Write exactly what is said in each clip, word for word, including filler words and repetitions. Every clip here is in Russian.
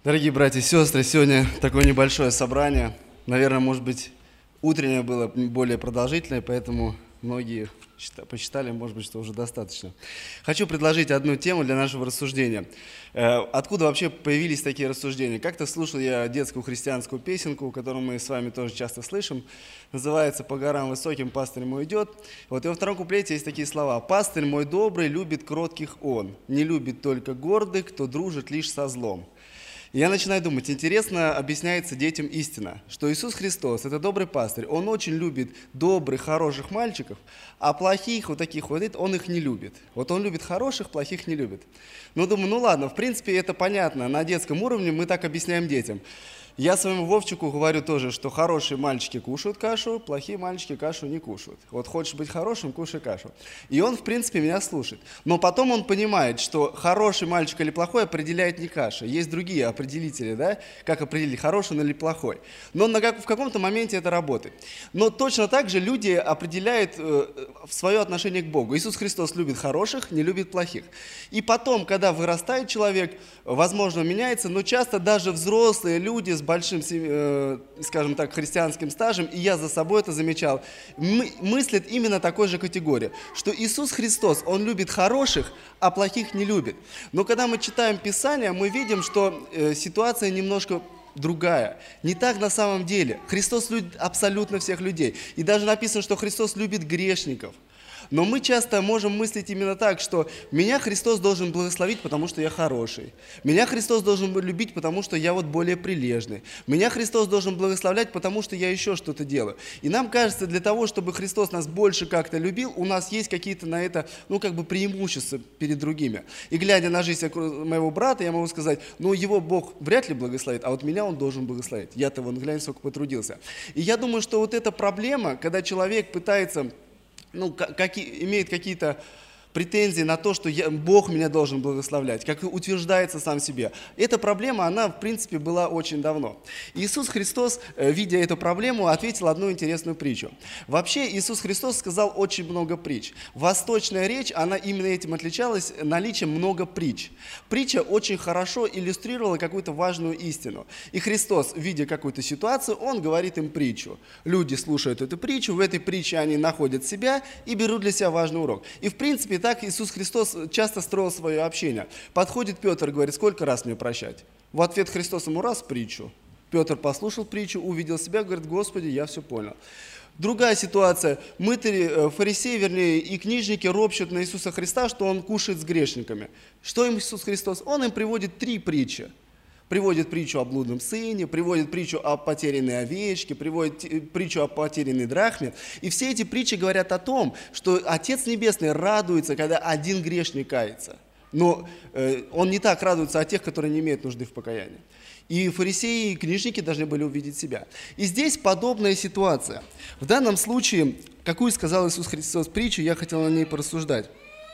Дорогие братья и сестры, сегодня такое небольшое собрание. Наверное, может быть, утреннее было более продолжительное, поэтому многие посчитали, может быть, что уже достаточно. Хочу предложить одну тему для нашего рассуждения. Откуда вообще появились такие рассуждения? Как-то слушал я детскую христианскую песенку, которую мы с вами тоже часто слышим. Называется «По горам высоким пастырь мой идет». Вот и во втором куплете есть такие слова. «Пастырь мой добрый, любит кротких он, не любит только гордых, кто дружит лишь со злом». И я начинаю думать, интересно объясняется детям истина, что Иисус Христос – это добрый пастырь, Он очень любит добрых, хороших мальчиков, а плохих, вот таких вот, Он их не любит. Вот Он любит хороших, плохих не любит. Ну, думаю, ну ладно, в принципе, это понятно, на детском уровне мы так объясняем детям. Я своему Вовчику говорю тоже, что хорошие мальчики кушают кашу, плохие мальчики кашу не кушают. Вот хочешь быть хорошим, кушай кашу. И он, в принципе, меня слушает. Но потом он понимает, что хороший мальчик или плохой определяет не каша. Есть другие определители, да, как определить, хороший он или плохой. Но на как, в каком-то моменте это работает. Но точно так же люди определяют э, свое отношение к Богу. Иисус Христос любит хороших, не любит плохих. И потом, когда вырастает человек, возможно, меняется, но часто даже взрослые люди с большим, э, скажем так, христианским стажем, и я за собой это замечал, мы, мыслят именно такой же категории, что Иисус Христос, Он любит хороших, а плохих не любит. Но когда мы читаем Писание, мы видим, что э, ситуация немножко другая. Не так на самом деле. Христос любит абсолютно всех людей. И даже написано, что Христос любит грешников. Но мы часто можем мыслить именно так, что меня Христос должен благословить, потому что я хороший. Меня Христос должен любить, потому что я вот более прилежный. Меня Христос должен благословлять, потому что я еще что-то делаю. И нам кажется, для того, чтобы Христос нас больше как-то любил, у нас есть какие-то на это, ну, как бы преимущества перед другими. И глядя на жизнь моего брата, я могу сказать, ну, его Бог вряд ли благословит, а вот меня Он должен благословить. Я-то, вон, глянь, сколько потрудился. И я думаю, что вот эта проблема, когда человек пытается... ну, какие, имеет какие-то претензии на то, что я, Бог меня должен благословлять, как утверждается сам себе. Эта проблема, она, в принципе, была очень давно. Иисус Христос, видя эту проблему, ответил одну интересную притчу. Вообще, Иисус Христос сказал очень много притч. Восточная речь, она именно этим отличалась, наличием много притч. Притча очень хорошо иллюстрировала какую-то важную истину. И Христос, видя какую-то ситуацию, Он говорит им притчу. Люди слушают эту притчу, в этой притче они находят себя и берут для себя важный урок. И, в принципе, так Иисус Христос часто строил свое общение. Подходит Петр и говорит, сколько раз мне прощать? В ответ Христос ему раз притчу. Петр послушал притчу, увидел себя, говорит, Господи, я все понял. Другая ситуация. Мытари, фарисеи, вернее, и книжники ропщут на Иисуса Христа, что Он кушает с грешниками. Что им Иисус Христос? Он им приводит три притчи. Приводит притчу о блудном сыне, приводит притчу о потерянной овечке, приводит притчу о потерянной драхме. И все эти притчи говорят о том, что Отец Небесный радуется, когда один грешник кается. Но э, Он не так радуется о тех, которые не имеют нужды в покаянии. И фарисеи и книжники должны были увидеть себя. И здесь подобная ситуация. В данном случае, какую сказал Иисус Христос притчу, я хотел на ней порассуждать.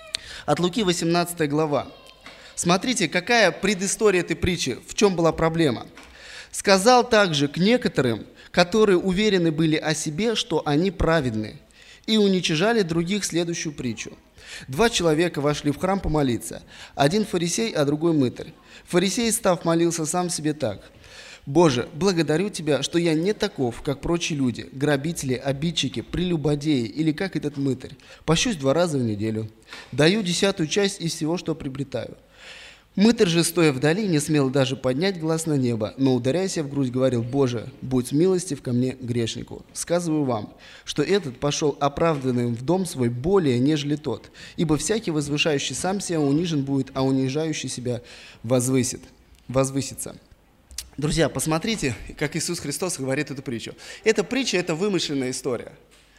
От Луки восемнадцатая глава. Смотрите, какая предыстория этой притчи, в чем была проблема. «Сказал также к некоторым, которые уверены были о себе, что они праведны, и уничижали других следующую притчу. Два человека вошли в храм помолиться, один фарисей, а другой мытарь. Фарисей, став, молился сам себе так: «Боже, благодарю Тебя, что я не таков, как прочие люди, грабители, обидчики, прелюбодеи или как этот мытарь. Пощусь два раза в неделю. Даю десятую часть из всего, что приобретаю». Мытарь же, стоя вдали, не смел даже поднять глаз на небо, но, ударяя себя в грудь, говорил: «Боже, будь милостив ко мне, грешнику. Сказываю вам, что этот пошел оправданным в дом свой более, нежели тот. Ибо всякий возвышающий сам себя унижен будет, а унижающий себя возвысит, возвысится». Друзья, посмотрите, как Иисус Христос говорит эту притчу. Эта притча – это вымышленная история.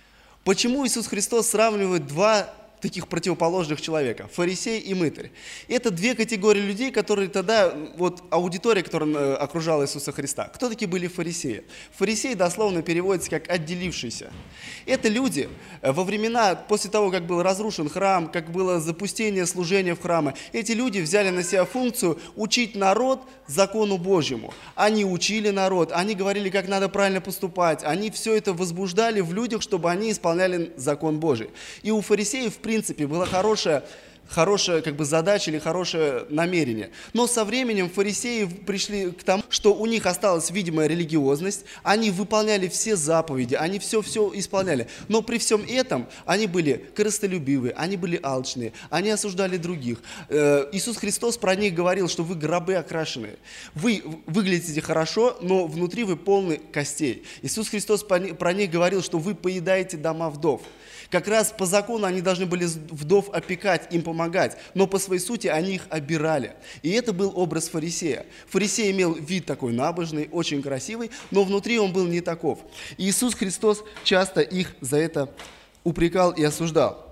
Почему Иисус Христос сравнивает два таких противоположных человека, фарисей и мытарь? Это две категории людей, которые тогда, вот аудитория, которая окружала Иисуса Христа. Кто такие были фарисеи? Фарисеи дословно переводится как «отделившийся». Это люди во времена, после того, как был разрушен храм, как было запустение служения в храме, эти люди взяли на себя функцию учить народ закону Божьему. Они учили народ, они говорили, как надо правильно поступать, они все это возбуждали в людях, чтобы они исполняли закон Божий. И у фарисеев, в принципе, была хорошая хорошая как бы задача или хорошее намерение. Но со временем фарисеи пришли к тому, что у них осталась видимая религиозность, они выполняли все заповеди, они все-все исполняли. Но при всем этом они были корыстолюбивые, они были алчные, они осуждали других. Иисус Христос про них говорил, что вы гробы окрашенные. Вы выглядите хорошо, но внутри вы полны костей. Иисус Христос про них говорил, что вы поедаете дома вдов. Как раз по закону они должны были вдов опекать, им помогать, но по своей сути они их обирали. И это был образ фарисея. Фарисей имел вид такой набожный, очень красивый, но внутри он был не таков. И Иисус Христос часто их за это упрекал и осуждал.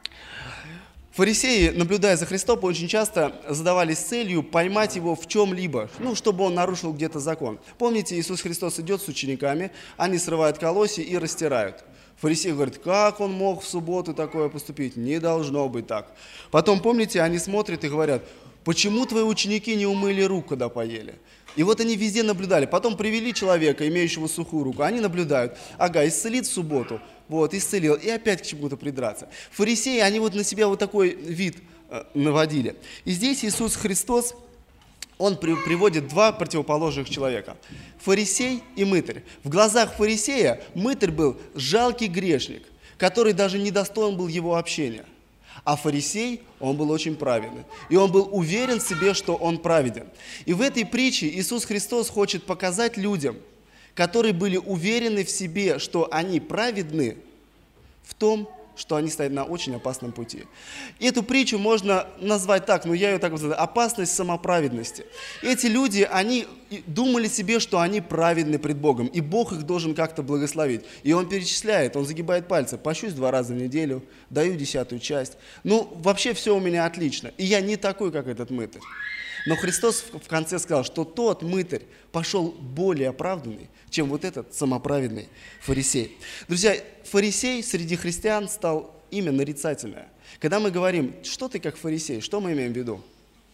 Фарисеи, наблюдая за Христом, очень часто задавались целью поймать его в чем-либо, ну, чтобы он нарушил где-то закон. Помните, Иисус Христос идет с учениками, они срывают колосья и растирают. Фарисеи говорят, как он мог в субботу такое поступить? Не должно быть так. Потом, помните, они смотрят и говорят, почему твои ученики не умыли рук, когда поели? И вот они везде наблюдали. Потом привели человека, имеющего сухую руку. Они наблюдают, ага, исцелит в субботу. Вот, исцелил. И опять к чему-то придраться. Фарисеи, они вот на себя вот такой вид э, наводили. И здесь Иисус Христос, Он при, приводит два противоположных человека. Фарисей и мытарь. В глазах фарисея мытарь был жалкий грешник, который даже не достоин был его общения. А фарисей, он был очень праведный. И он был уверен в себе, что он праведен. И в этой притче Иисус Христос хочет показать людям, которые были уверены в себе, что они праведны, в том, что они стоят на очень опасном пути. И эту притчу можно назвать так, но я ее так называю, опасность самоправедности. Эти люди, они думали себе, что они праведны пред Богом, и Бог их должен как-то благословить. И Он перечисляет, Он загибает пальцы, пощусь два раза в неделю, даю десятую часть. Ну, вообще все у меня отлично, и я не такой, как этот мытарь. Но Христос в конце сказал, что тот мытарь пошел более оправданный, чем вот этот самоправедный фарисей. Друзья, фарисей среди христиан стал имя нарицательное. Когда мы говорим, что ты как фарисей, что мы имеем в виду?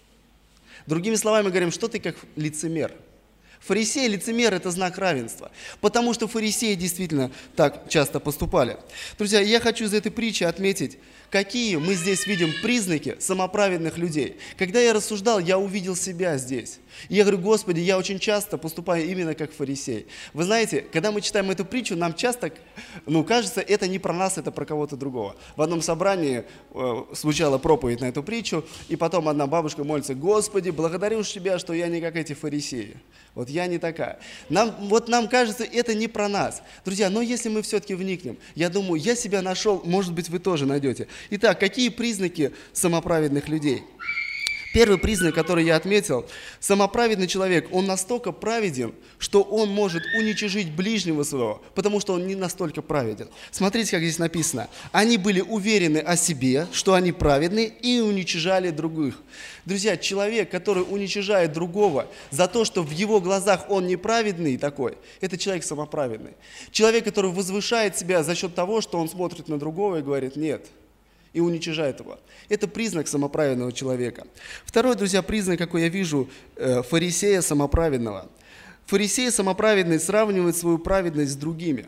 Другими словами, мы говорим, что ты как лицемер. Фарисей, лицемер – это знак равенства, потому что фарисеи действительно так часто поступали. Друзья, я хочу из этой притчи отметить, какие мы здесь видим признаки самоправедных людей. Когда я рассуждал, я увидел себя здесь. И я говорю, Господи, я очень часто поступаю именно как фарисей. Вы знаете, когда мы читаем эту притчу, нам часто, ну, кажется, это не про нас, это про кого-то другого. В одном собрании э, звучала проповедь на эту притчу, и потом одна бабушка молится, Господи, благодарю Тебя, что я не как эти фарисеи. Вот я не такая. Нам, вот нам кажется, это не про нас. Друзья, но если мы все-таки вникнем, я думаю, я себя нашел, может быть, вы тоже найдете. Итак, какие признаки самоправедных людей? Первый признак, который я отметил, самоправедный человек, он настолько праведен, что он может уничижить ближнего своего, потому что он не настолько праведен. Смотрите, как здесь написано. Они были уверены о себе, что они праведны, и уничижали других. Друзья, человек, который уничижает другого за то, что в его глазах он неправедный такой, это человек самоправедный. Человек, который возвышает себя за счет того, что он смотрит на другого и говорит «нет». И уничижает его. Это признак самоправедного человека. Второй, друзья, признак, какой я вижу, фарисея самоправедного. Фарисей самоправедный сравнивает свою праведность с другими.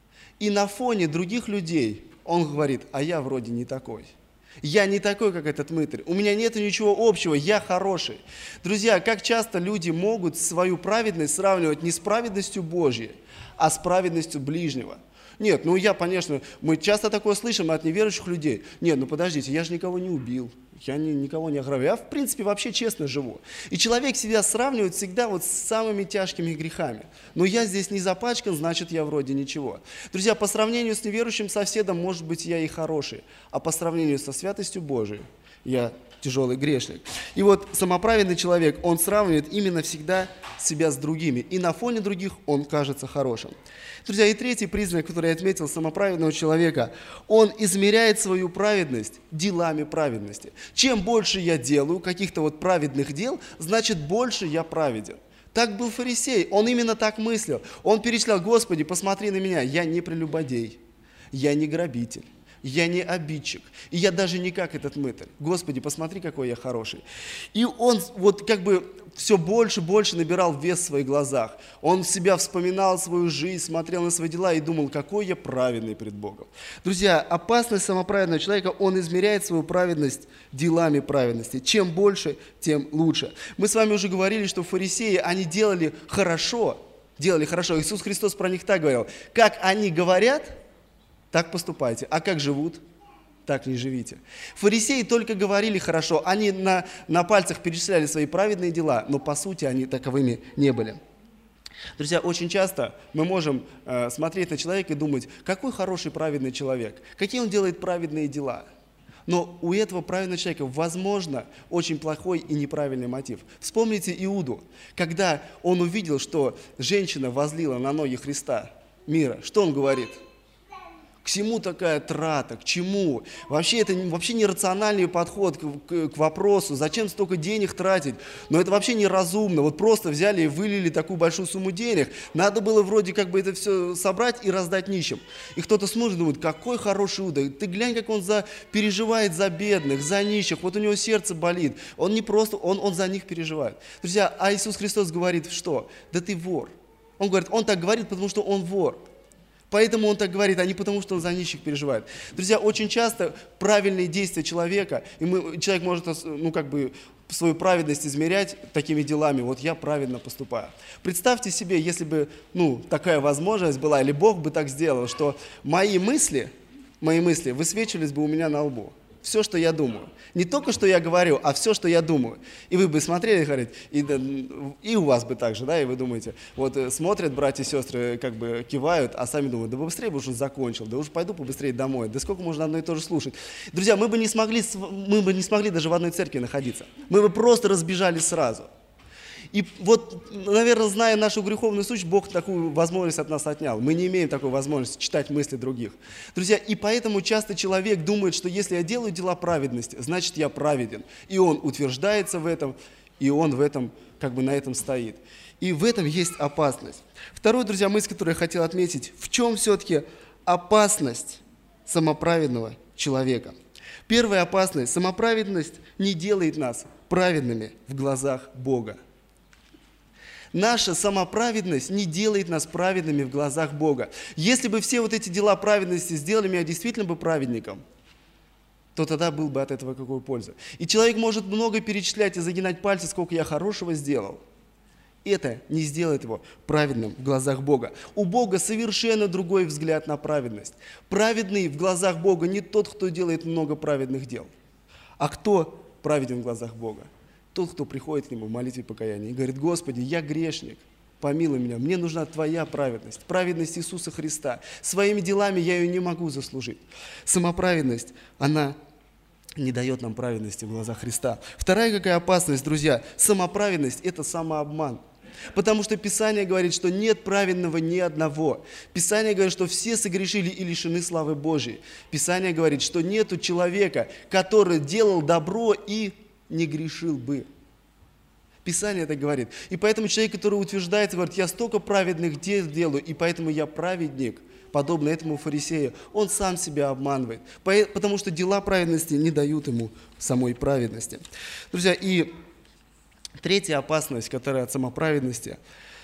И на фоне других людей он говорит, а я вроде не такой. Я не такой, как этот мытарь. У меня нет ничего общего, я хороший. Друзья, как часто люди могут свою праведность сравнивать не с праведностью Божьей, а с праведностью ближнего. Нет, ну я, конечно, мы часто такое слышим от неверующих людей. Нет, ну подождите, я же никого не убил, я ни, никого не ограбил. Я, в принципе, вообще честно живу. И человек себя сравнивает всегда вот с самыми тяжкими грехами. Но я здесь не запачкан, значит, я вроде ничего. Друзья, по сравнению с неверующим соседом, может быть, я и хороший. А по сравнению со святостью Божией, я тяжелый грешник. И вот самоправедный человек, он сравнивает именно всегда себя с другими. И на фоне других он кажется хорошим. Друзья, и третий признак, который я отметил самоправедного человека, он измеряет свою праведность делами праведности. Чем больше я делаю каких-то вот праведных дел, значит больше я праведен. Так был фарисей, он именно так мыслил. Он перечислял, Господи, посмотри на меня, я не прелюбодей, я не грабитель, я не обидчик, и я даже не как этот мытарь. Господи, посмотри, какой я хороший. И он вот как бы все больше и больше набирал вес в своих глазах. Он себя вспоминал, свою жизнь, смотрел на свои дела и думал, какой я праведный пред Богом. Друзья, опасность самоправедного человека, он измеряет свою праведность делами праведности. Чем больше, тем лучше. Мы с вами уже говорили, что фарисеи, они делали хорошо, делали хорошо. Иисус Христос про них так говорил: как они говорят, так поступайте, а как живут, так не живите. Фарисеи только говорили хорошо, они на, на пальцах перечисляли свои праведные дела, но по сути они таковыми не были. Друзья, очень часто мы можем э, смотреть на человека и думать, какой хороший праведный человек, какие он делает праведные дела. Но у этого праведного человека, возможно, очень плохой и неправильный мотив. Вспомните Иуду, когда он увидел, что женщина возлила на ноги Христа мира, что он говорит? К чему такая трата? К чему? Вообще это вообще нерациональный подход к, к, к вопросу, зачем столько денег тратить? Но это вообще неразумно. Вот просто взяли и вылили такую большую сумму денег. Надо было вроде как бы это все собрать и раздать нищим. И кто-то смотрит и думает, какой хороший Иуда. Ты глянь, как он за, переживает за бедных, за нищих. Вот у него сердце болит. Он не просто, он, он за них переживает. Друзья, а Иисус Христос говорит, что? Да ты вор. Он говорит, он так говорит, потому что он вор. Поэтому он так говорит, а не потому, что он за нищих переживает. Друзья, очень часто правильные действия человека, и мы, человек может, ну, как бы, свою праведность измерять такими делами. Вот я правильно поступаю. Представьте себе, если бы, ну, такая возможность была, или Бог бы так сделал, что мои мысли, мои мысли высвечивались бы у меня на лбу. Все, что я думаю. Не только, что я говорю, а все, что я думаю. И вы бы смотрели и говорите, и, и у вас бы так же, да, и вы думаете, вот смотрят братья и сестры, как бы кивают, а сами думают, да побыстрее бы уж он закончил, да уж пойду побыстрее домой, да сколько можно одно и то же слушать. Друзья, мы бы не смогли, мы бы не смогли даже в одной церкви находиться. Мы бы просто разбежались сразу. И вот, наверное, зная нашу греховную суть, Бог такую возможность от нас отнял. Мы не имеем такой возможности читать мысли других. Друзья, и поэтому часто человек думает, что если я делаю дела праведности, значит я праведен. И он утверждается в этом, и он в этом, как бы на этом стоит. И в этом есть опасность. Второй, друзья, мысль, которую я хотел отметить, в чем все-таки опасность самоправедного человека? Первая опасность, самоправедность не делает нас праведными в глазах Бога. Наша самоправедность не делает нас праведными в глазах Бога. Если бы все вот эти дела праведности сделали меня действительно бы праведником, то тогда был бы от этого какой польза. И человек может много перечислять и загинать пальцы, сколько я хорошего сделал. Это не сделает его праведным в глазах Бога. У Бога совершенно другой взгляд на праведность. Праведный в глазах Бога не тот, кто делает много праведных дел, а кто праведен в глазах Бога. Тот, кто приходит к Нему в молитве покаяния и говорит, Господи, я грешник, помилуй меня, мне нужна Твоя праведность, праведность Иисуса Христа. Своими делами я ее не могу заслужить. Самоправедность, она не дает нам праведности в глазах Христа. Вторая какая опасность, друзья, самоправедность – это самообман. Потому что Писание говорит, что нет праведного ни одного. Писание говорит, что все согрешили и лишены славы Божией. Писание говорит, что нету человека, который делал добро и не грешил бы. Писание это говорит. И поэтому человек, который утверждает, говорит, я столько праведных дел делаю, и поэтому я праведник, подобно этому фарисею, он сам себя обманывает. Потому что дела праведности не дают ему самой праведности. Друзья, и третья опасность, которая от самоправедности.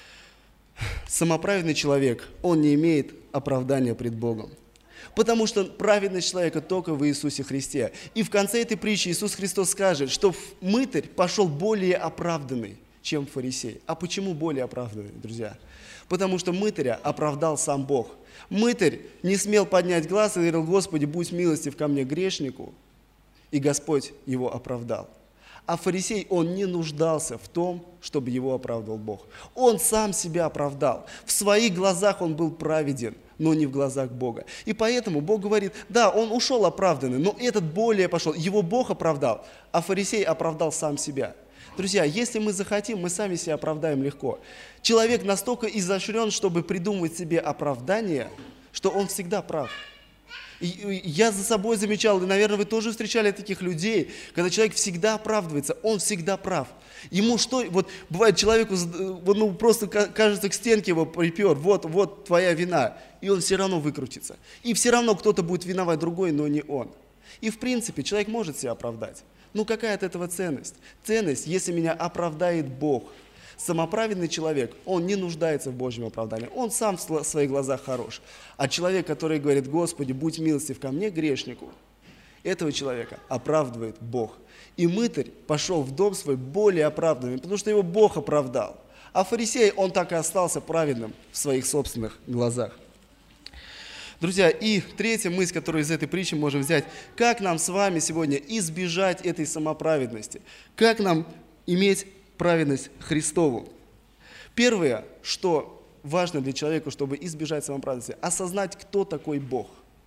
Самоправедный человек, он не имеет оправдания пред Богом. Потому что праведность человека только в Иисусе Христе. И в конце этой притчи Иисус Христос скажет, что мытарь пошел более оправданный, чем фарисей. А почему более оправданный, друзья? Потому что мытаря оправдал сам Бог. Мытарь не смел поднять глаз и говорил, Господи, будь милостив ко мне, грешнику. И Господь его оправдал. А фарисей, он не нуждался в том, чтобы его оправдывал Бог. Он сам себя оправдал. В своих глазах он был праведен, но не в глазах Бога. И поэтому Бог говорит, да, он ушел оправданный, но этот более пошел. Его Бог оправдал, а фарисей оправдал сам себя. Друзья, если мы захотим, мы сами себя оправдаем легко. Человек настолько изощрен, чтобы придумывать себе оправдание, что он всегда прав. И, и я за собой замечал, и, наверное, вы тоже встречали таких людей, когда человек всегда оправдывается, он всегда прав. Ему что, вот бывает человеку, вот, ну просто кажется, к стенке его припер, вот, вот твоя вина, и он все равно выкрутится. И все равно кто-то будет виноват другой, но не он. И в принципе человек может себя оправдать. Ну какая от этого ценность? Ценность, если меня оправдает Бог. Самоправедный человек, он не нуждается в Божьем оправдании, он сам в своих глазах хорош. А человек, который говорит: Господи, будь милостив ко мне, грешнику, этого человека оправдывает Бог. И мытарь пошел в дом свой более оправданным, потому что его Бог оправдал. А фарисей, он так и остался праведным в своих собственных глазах. Друзья, и третья мысль, которую из этой притчи можем взять: как нам с вами сегодня избежать этой самоправедности? Как нам иметь праведность Христову? Первое, что важно для человека, чтобы избежать самоправедности, осознать, кто такой Бог.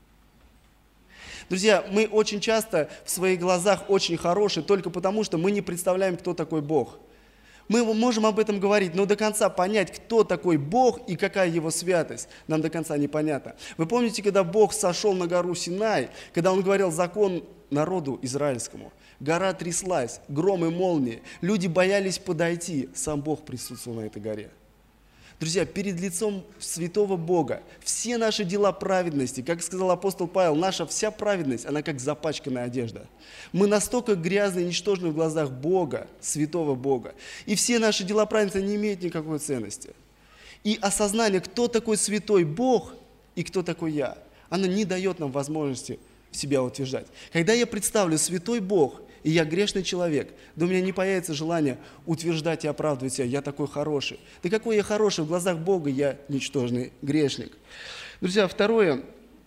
Друзья, мы очень часто в своих глазах очень хорошие только потому, что мы не представляем, кто такой Бог. Мы можем об этом говорить, но до конца понять, кто такой Бог и какая его святость, нам до конца непонятно. Вы помните, когда Бог сошел на гору Синай, когда Он говорил закон народу израильскому? Гора тряслась, гром и молнии, люди боялись подойти, сам Бог присутствовал на этой горе. Друзья, перед лицом святого Бога все наши дела праведности, как сказал апостол Павел, наша вся праведность, она как запачканная одежда. Мы настолько грязны и ничтожны в глазах Бога, святого Бога, и все наши дела праведности не имеют никакой ценности. И осознание, кто такой святой Бог и кто такой я, оно не дает нам возможности себя утверждать. Когда я представлю святой Бог, и я грешный человек, да у меня не появится желание утверждать и оправдывать себя: я такой хороший. Да какой я хороший, в глазах Бога я ничтожный грешник. Друзья, второе,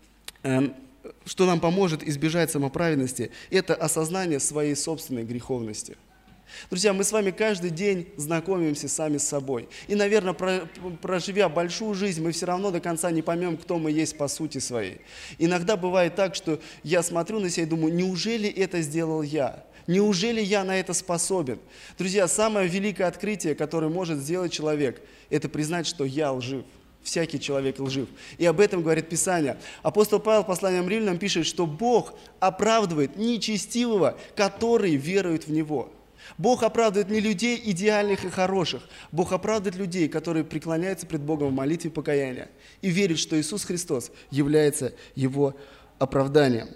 что нам поможет избежать самоправедности, это осознание своей собственной греховности. Друзья, мы с вами каждый день знакомимся сами с собой. И, наверное, проживя большую жизнь, мы все равно до конца не поймем, кто мы есть по сути своей. Иногда бывает так, что я смотрю на себя и думаю: неужели это сделал я? Неужели я на это способен? Друзья, самое великое открытие, которое может сделать человек, это признать, что я лжив. Всякий человек лжив. И об этом говорит Писание. Апостол Павел в послании к Римлянам пишет, что Бог оправдывает нечестивого, которые веруют в Него. Бог оправдывает не людей идеальных и хороших. Бог оправдывает людей, которые преклоняются пред Богом в молитве покаяния и верят, что Иисус Христос является Его оправданием.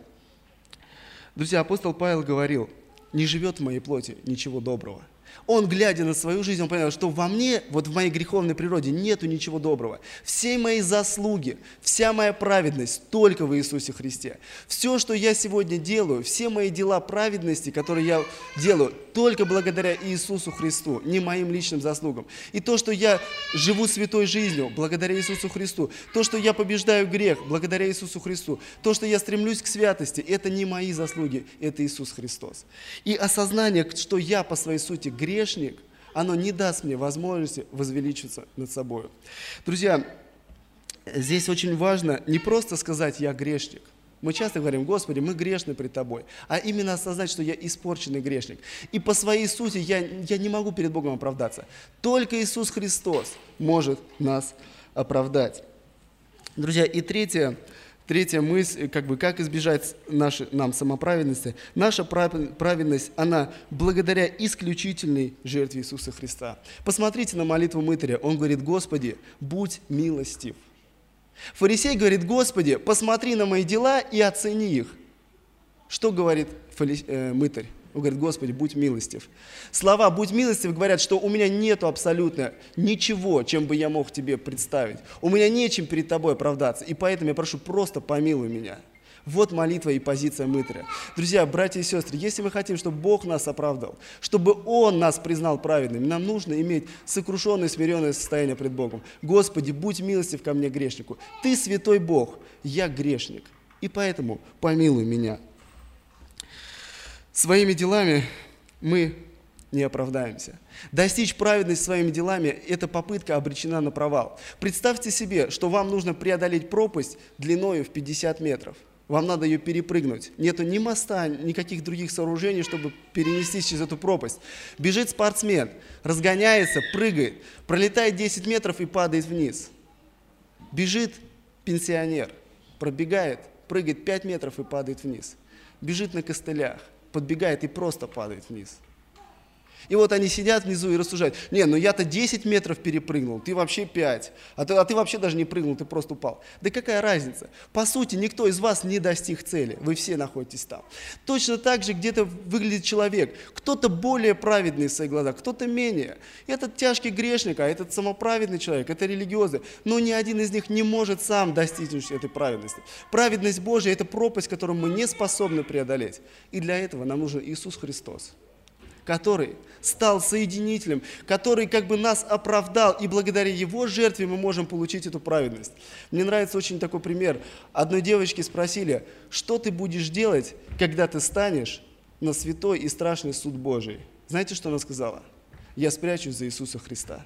Друзья, апостол Павел говорил: не живет в моей плоти ничего доброго. Он, глядя на свою жизнь, он понял, что во мне, вот в моей греховной природе, нету ничего доброго. Все мои заслуги, вся моя праведность только в Иисусе Христе. Все, что я сегодня делаю, все мои дела праведности, которые я делаю, только благодаря Иисусу Христу, не моим личным заслугам. И то, что я живу святой жизнью, благодаря Иисусу Христу. То, что я побеждаю грех, благодаря Иисусу Христу. То, что я стремлюсь к святости, это не мои заслуги, это Иисус Христос. И осознание, что я по своей сути грешник, оно не даст мне возможности возвеличиться над собой. Друзья, здесь очень важно не просто сказать «я грешник». Мы часто говорим: Господи, мы грешны пред Тобой, а именно осознать, что я испорченный грешник. И по своей сути я, я не могу перед Богом оправдаться. Только Иисус Христос может нас оправдать. Друзья, и третье, третья мысль, как бы, как избежать нашей, нам самоправедности. Наша праведность, она благодаря исключительной жертве Иисуса Христа. Посмотрите на молитву мытаря. Он говорит: Господи, будь милостив. Фарисей говорит: Господи, посмотри на мои дела и оцени их. Что говорит фари... э, мытарь? Он говорит: Господи, будь милостив. Слова «будь милостив» говорят, что у меня нету абсолютно ничего, чем бы я мог тебе представить. У меня нечем перед тобой оправдаться, и поэтому я прошу, просто помилуй меня. Вот молитва и позиция мытаря. Друзья, братья и сестры, если мы хотим, чтобы Бог нас оправдал, чтобы Он нас признал праведными, нам нужно иметь сокрушенное, смиренное состояние пред Богом. Господи, будь милостив ко мне, грешнику. Ты святой Бог, я грешник, и поэтому помилуй меня. Своими делами мы не оправдаемся. Достичь праведности своими делами – это попытка обречена на провал. Представьте себе, что вам нужно преодолеть пропасть длиною в пятьдесят метров. Вам надо ее перепрыгнуть. Нету ни моста, никаких других сооружений, чтобы перенестись через эту пропасть. Бежит спортсмен, разгоняется, прыгает, пролетает десять метров и падает вниз. Бежит пенсионер, пробегает прыгает пять метров и падает вниз. Бежит на костылях, подбегает и просто падает вниз. И вот они сидят внизу и рассуждают: не, ну я-то десять метров перепрыгнул, ты вообще пять, а ты, а ты вообще даже не прыгнул, ты просто упал. Да какая разница? По сути, никто из вас не достиг цели, вы все находитесь там. Точно так же где-то выглядит человек, кто-то более праведный в своих глазах, кто-то менее. Этот тяжкий грешник, а этот самоправедный человек, это религиозный, но ни один из них не может сам достичь этой праведности. Праведность Божия – это пропасть, которую мы не способны преодолеть. И для этого нам нужен Иисус Христос, который стал соединителем, который как бы нас оправдал, и благодаря Его жертве мы можем получить эту праведность. Мне нравится очень такой пример. Одной девочке спросили: что ты будешь делать, когда ты станешь на святой и страшный суд Божий? Знаете, что она сказала? Я спрячусь за Иисуса Христа.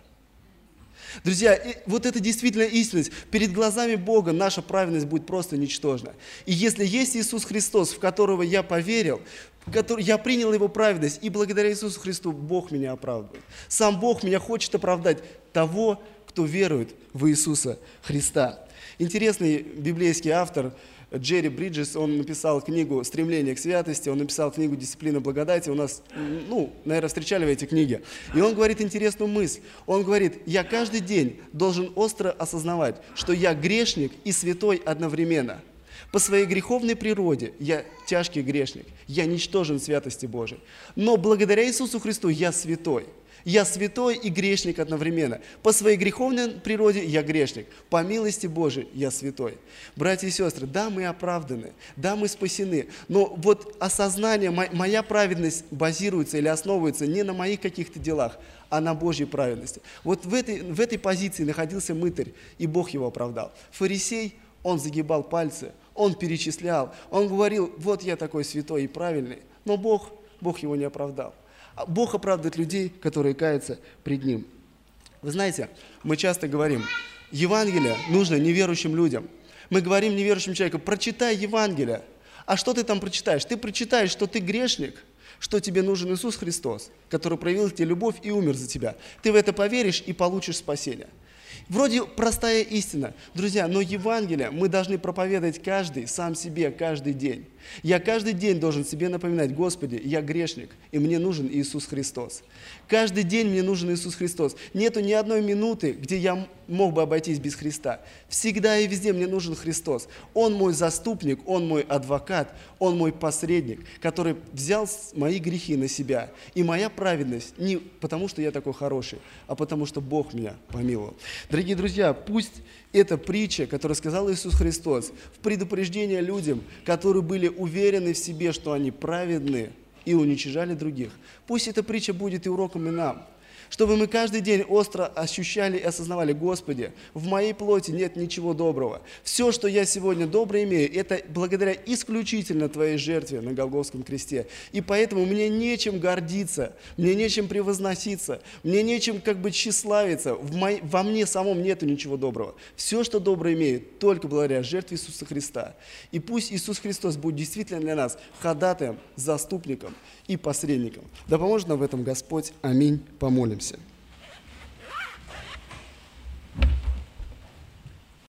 Друзья, вот это действительно истинность. Перед глазами Бога наша праведность будет просто ничтожна. И если есть Иисус Христос, в которого я поверил, в который, я принял Его праведность, и благодаря Иисусу Христу Бог меня оправдывает. Сам Бог меня хочет оправдать, того, кто верует в Иисуса Христа. Интересный библейский автор Джерри Бриджес, он написал книгу «Стремление к святости», он написал книгу «Дисциплина благодати». У нас, ну, наверное, встречали вы эти книги. И он говорит интересную мысль. Он говорит: я каждый день должен остро осознавать, что я грешник и святой одновременно. По своей греховной природе я тяжкий грешник, я ничтожен в святости Божией. Но благодаря Иисусу Христу я святой. Я святой и грешник одновременно. По своей греховной природе я грешник. По милости Божией я святой. Братья и сестры, да, мы оправданы, да, мы спасены, но вот осознание, моя праведность базируется или основывается не на моих каких-то делах, а на Божьей праведности. Вот в этой, в этой позиции находился мытарь, и Бог его оправдал. Фарисей, он загибал пальцы, он перечислял, он говорил: вот я такой святой и правильный, но Бог, Бог его не оправдал. Бог оправдывает людей, которые каются пред Ним. Вы знаете, мы часто говорим: Евангелие нужно неверующим людям. Мы говорим неверующим человеку: прочитай Евангелие. А что ты там прочитаешь? Ты прочитаешь, что ты грешник, что тебе нужен Иисус Христос, который проявил тебе любовь и умер за тебя. Ты в это поверишь и получишь спасение. Вроде простая истина, друзья, но Евангелие мы должны проповедовать каждый сам себе, каждый день. Я каждый день должен себе напоминать: Господи, я грешник, и мне нужен Иисус Христос. Каждый день мне нужен Иисус Христос. Нету ни одной минуты, где я мог бы обойтись без Христа. Всегда и везде мне нужен Христос. Он мой заступник, Он мой адвокат, Он мой посредник, который взял мои грехи на себя. И моя праведность не потому, что я такой хороший, а потому, что Бог меня помиловал. Дорогие друзья, пусть эта притча, которую сказал Иисус Христос, в предупреждение людям, которые были уверены в себе, что они праведны и уничижали других, пусть эта притча будет и уроком и нам, чтобы мы каждый день остро ощущали и осознавали: Господи, в моей плоти нет ничего доброго. Все, что я сегодня доброе имею, это благодаря исключительно Твоей жертве на Голгофском кресте. И поэтому мне нечем гордиться, мне нечем превозноситься, мне нечем как бы тщеславиться. В мо... Во мне самом нету ничего доброго. Все, что доброе имею, только благодаря жертве Иисуса Христа. И пусть Иисус Христос будет действительно для нас ходатаем, заступником и посредником. Да поможет нам в этом Господь. Аминь. Помолимся.